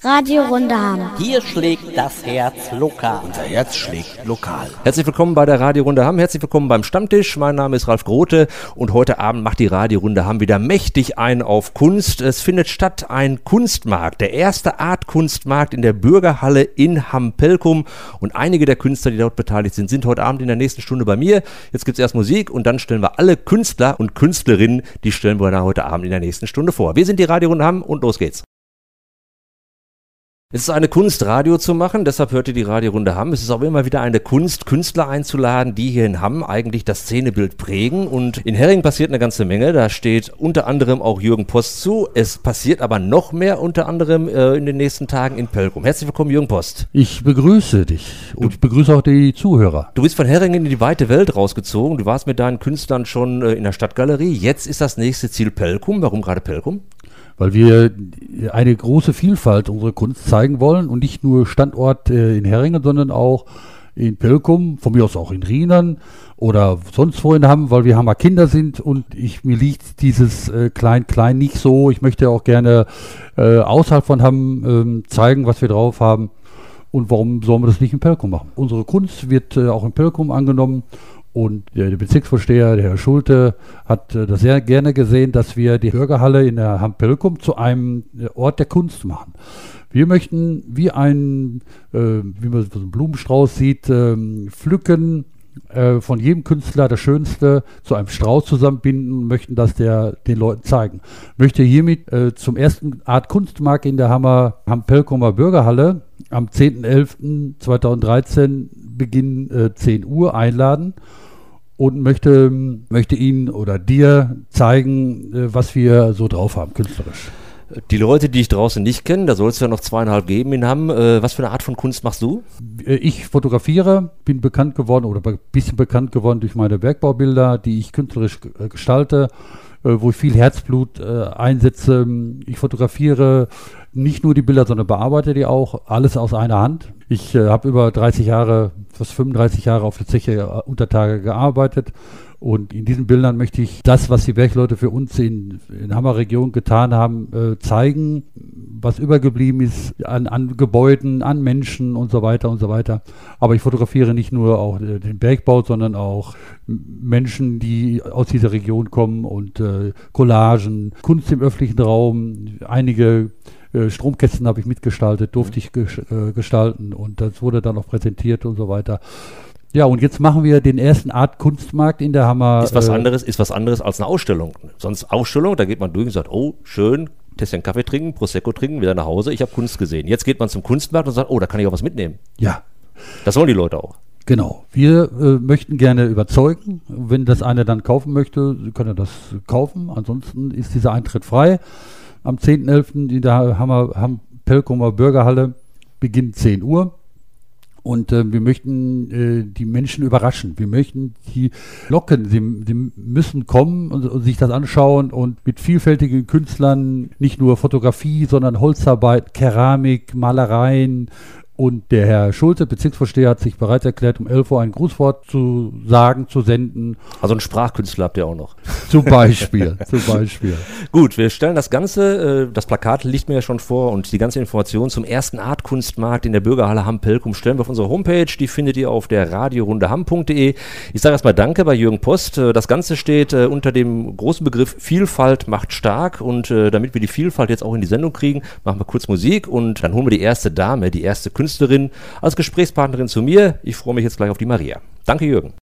Radiorunde Hamm. Hier schlägt das Herz lokal. Unser Herz schlägt lokal. Herzlich willkommen bei der Radiorunde Hamm. Herzlich willkommen beim Stammtisch. Mein Name ist Ralf Grote und heute Abend macht die Radiorunde Hamm wieder mächtig ein auf Kunst. Es findet statt ein Kunstmarkt, der erste Art-Kunstmarkt in der Bürgerhalle in Hamm-Pelkum. Und einige der Künstler, die dort beteiligt sind heute Abend in der nächsten Stunde bei mir. Jetzt gibt es erst Musik und dann stellen wir alle Künstler und Künstlerinnen, die stellen wir dann heute Abend in der nächsten Stunde vor. Wir sind die Radiorunde Hamm und los geht's. Es ist eine Kunst, Radio zu machen, deshalb hört ihr die Radiorunde Hamm. Es ist auch immer wieder eine Kunst, Künstler einzuladen, die hier in Hamm eigentlich das Szenebild prägen. Und in Herring passiert eine ganze Menge. Da steht unter anderem auch Jürgen Post zu. Es passiert aber noch mehr, unter anderem in den nächsten Tagen in Pelkum. Herzlich willkommen, Jürgen Post. Ich begrüße dich und ich begrüße auch die Zuhörer. Du bist von Herringen in die weite Welt rausgezogen. Du warst mit deinen Künstlern schon in der Stadtgalerie. Jetzt ist das nächste Ziel Pelkum. Warum gerade Pelkum? Weil wir eine große Vielfalt unserer Kunst zeigen wollen und nicht nur Standort in Herringen, sondern auch in Pelkum, von mir aus auch in Rienern oder sonst wo in Hamm, weil wir Hammer Kinder sind und mir liegt dieses Klein-Klein nicht so. Ich möchte auch gerne außerhalb von Hamm zeigen, was wir drauf haben und warum sollen wir das nicht in Pelkum machen. Unsere Kunst wird auch in Pelkum angenommen. Und der Bezirksvorsteher, der Herr Schulte, hat das sehr gerne gesehen, dass wir die Bürgerhalle in der Hamm-Pelkum zu einem Ort der Kunst machen. Wir möchten wie man so einen Blumenstrauß sieht, pflücken, von jedem Künstler das Schönste zu einem Strauß zusammenbinden und möchten das den Leuten zeigen. Möchte hiermit zum ersten Art Kunstmarkt in der Hamm-Pelkumer Bürgerhalle am 10.11.2013 Beginn 10 Uhr einladen und möchte Ihnen oder dir zeigen, was wir so drauf haben, künstlerisch. Die Leute, die ich draußen nicht kenne, da soll es ja noch 2,5 geben in Hamm. Was für eine Art von Kunst machst du? Ich fotografiere, bin bekannt geworden oder ein bisschen bekannt geworden durch meine Bergbaubilder, die ich künstlerisch gestalte, wo ich viel Herzblut einsetze. Ich fotografiere nicht nur die Bilder, sondern bearbeite die auch, alles aus einer Hand. Ich habe über 30 Jahre, fast 35 Jahre auf der Zeche Untertage gearbeitet und in diesen Bildern möchte ich das, was die Bergleute für uns in Hammer Region getan haben, zeigen, was übergeblieben ist an Gebäuden, an Menschen und so weiter und so weiter. Aber ich fotografiere nicht nur auch den Bergbau, sondern auch Menschen, die aus dieser Region kommen und Collagen, Kunst im öffentlichen Raum, einige Stromkästen habe ich mitgestaltet, durfte ich gestalten und das wurde dann auch präsentiert und so weiter. Ja, und jetzt machen wir den ersten Art Kunstmarkt in der Hammer. Ist was anderes als eine Ausstellung. Sonst Ausstellung, da geht man durch und sagt, oh, schön, Tässchen Kaffee trinken, Prosecco trinken, wieder nach Hause, ich habe Kunst gesehen. Jetzt geht man zum Kunstmarkt und sagt, oh, da kann ich auch was mitnehmen. Ja. Das wollen die Leute auch. Genau. Wir möchten gerne überzeugen. Wenn das einer dann kaufen möchte, kann er das kaufen. Ansonsten ist dieser Eintritt frei. Am 10.11. in der Hamm-Pelkumer Bürgerhalle beginnt 10 Uhr. Und wir möchten die Menschen überraschen. Wir möchten die locken. Sie müssen kommen und sich das anschauen und mit vielfältigen Künstlern, nicht nur Fotografie, sondern Holzarbeit, Keramik, Malereien. Und der Herr Schulte, Bezirksvorsteher, hat sich bereit erklärt, um 11 Uhr ein Grußwort zu sagen, zu senden. Also einen Sprachkünstler habt ihr auch noch. Zum Beispiel. Gut, wir stellen das Ganze, das Plakat liegt mir ja schon vor und die ganze Information zum ersten Art-Kunstmarkt in der Bürgerhalle Hamm-Pelkum stellen wir auf unserer Homepage. Die findet ihr auf der radiorundehamm.de. Ich sage erstmal Danke bei Jürgen Post. Das Ganze steht unter dem großen Begriff Vielfalt macht stark und damit wir die Vielfalt jetzt auch in die Sendung kriegen, machen wir kurz Musik und dann holen wir die erste Dame, die erste Künstlerin als Gesprächspartnerin zu mir. Ich freue mich jetzt gleich auf die Maria. Danke, Jürgen.